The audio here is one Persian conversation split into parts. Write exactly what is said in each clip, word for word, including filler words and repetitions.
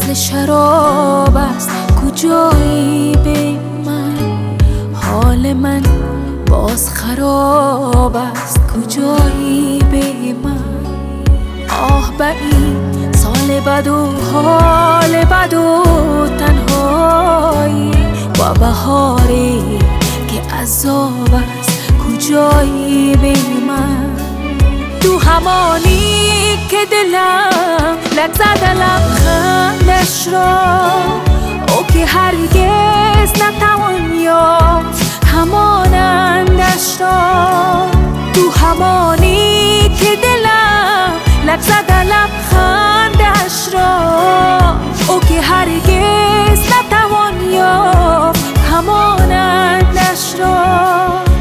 مثل شراب است کجایی به من، حال من باز خراب است کجایی به من. آه به این سال بد و حال بد و تنهایی و بهاری که عذاب است کجایی به من. تو همانی که دلم لک زده لبخندش را، او که هرگز نتوان یافت همانندش را. تو همانی که دلم لک زده لبخندش را، او که هرگز نتوان یافت همانندش را.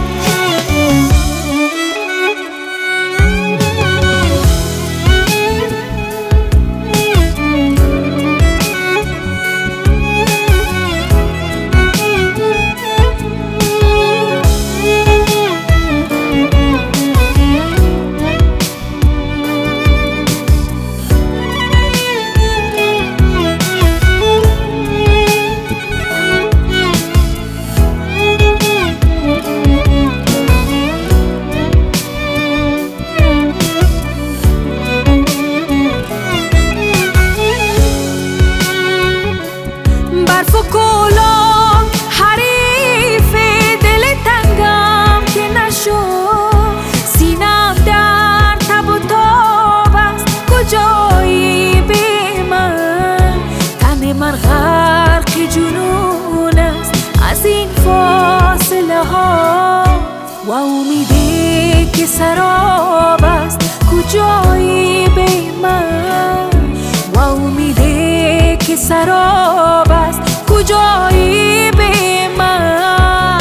برف و کولا حریف دل تنگم که نشد، سینم در تب و تاب است کجایی به من. تن من غرق جنون است از این فاصله ها، و امیدی که سراب است کجایی به من. و امیدی که سراب است کجایی به من.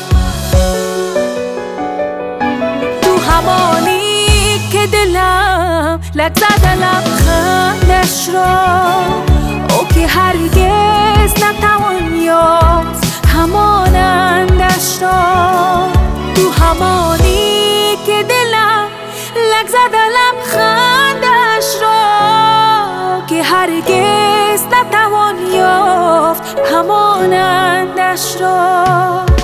تو همانی که دلم لک زده لبخندش را، او که هرگز نتوان یافت همانندش را. تو همانی که دلم لک زده لبخندش را، که هرگز نتوان یافت همانندش را.